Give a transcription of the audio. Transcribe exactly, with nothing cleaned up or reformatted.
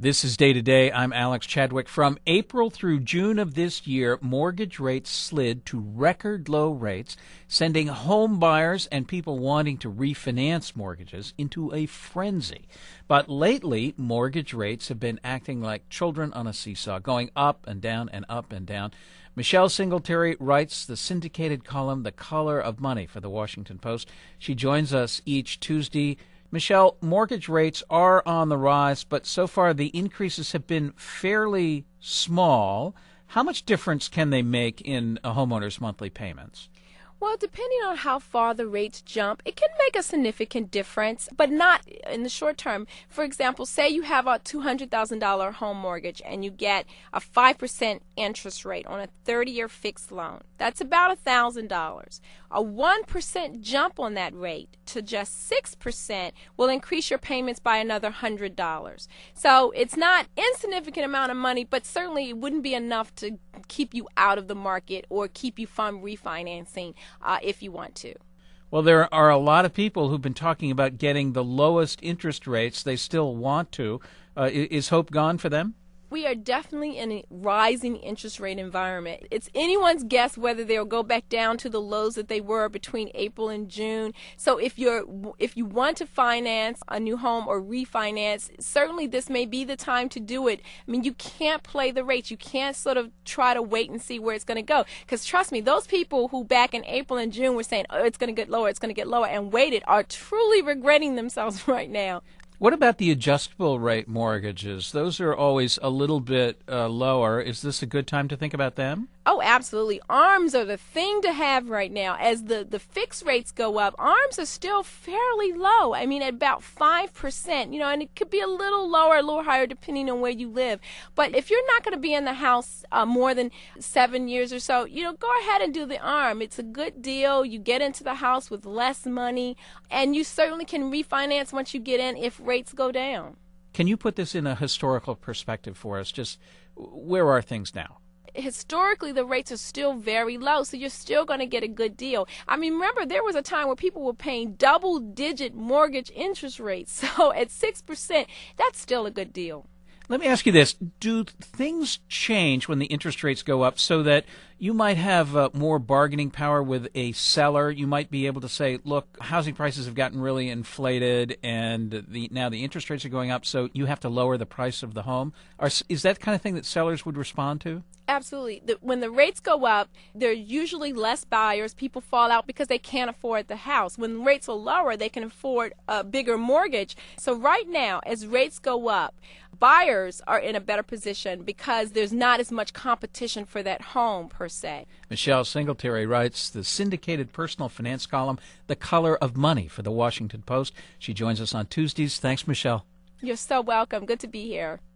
This is Day to Day. I'm Alex Chadwick. From April through June of this year, mortgage rates slid to record low rates, sending home buyers and people wanting to refinance mortgages into a frenzy. But lately, mortgage rates have been acting like children on a seesaw, going up and down and up and down. Michelle Singletary writes the syndicated column, The Color of Money, for the Washington Post. She joins us each Tuesday. Michelle, mortgage rates are on the rise, but so far the increases have been fairly small. How much difference can they make in a homeowner's monthly payments? Well, depending on how far the rates jump, it can make a significant difference, but not in the short term. For example, say you have a two hundred thousand dollars home mortgage and you get a five percent interest rate on a thirty-year fixed loan. That's about one thousand dollars. A one percent jump on that rate to just six percent will increase your payments by another one hundred dollars. So it's not an insignificant amount of money, but certainly it wouldn't be enough to keep you out of the market or keep you from refinancing uh, if you want to. Well, there are a lot of people who've been talking about getting the lowest interest rates. They still want to. Uh, is hope gone for them? We are definitely in a rising interest rate environment. It's anyone's guess whether they'll go back down to the lows that they were between April and June. So if you're if you want to finance a new home or refinance, certainly this may be the time to do it. I mean, you can't play the rates. You can't sort of try to wait and see where it's going to go. Because trust me, those people who back in April and June were saying, oh, it's going to get lower, it's going to get lower, and waited are truly regretting themselves right now. What about the adjustable rate mortgages? Those are always a little bit uh, lower. Is this a good time to think about them? Oh, absolutely. ARMs are the thing to have right now. As the, the fixed rates go up, ARMs are still fairly low. I mean, at about five percent, you know, and it could be a little lower, a little higher depending on where you live. But if you're not going to be in the house uh, more than seven years or so, you know, go ahead and do the ARM. It's a good deal. You get into the house with less money, and you certainly can refinance once you get in if rates go down. Can you put this in a historical perspective for us? Just where are things now? Historically, the rates are still very low, so you're still going to get a good deal. I mean, remember, there was a time where people were paying double-digit mortgage interest rates. So at six percent, that's still a good deal. Let me ask you this. Do things change when the interest rates go up so that you might have uh, more bargaining power with a seller? You might be able to say, look, housing prices have gotten really inflated and the, now the interest rates are going up, so you have to lower the price of the home. Are, is that the kind of thing that sellers would respond to? Absolutely. The, when the rates go up, there are usually less buyers. People fall out because they can't afford the house. When rates are lower, they can afford a bigger mortgage. So right now, as rates go up, buyers are in a better position because there's not as much competition for that home per se. Michelle Singletary writes the syndicated personal finance column, The Color of Money, for the Washington Post. She joins us on Tuesdays. Thanks, Michelle. You're so welcome. Good to be here.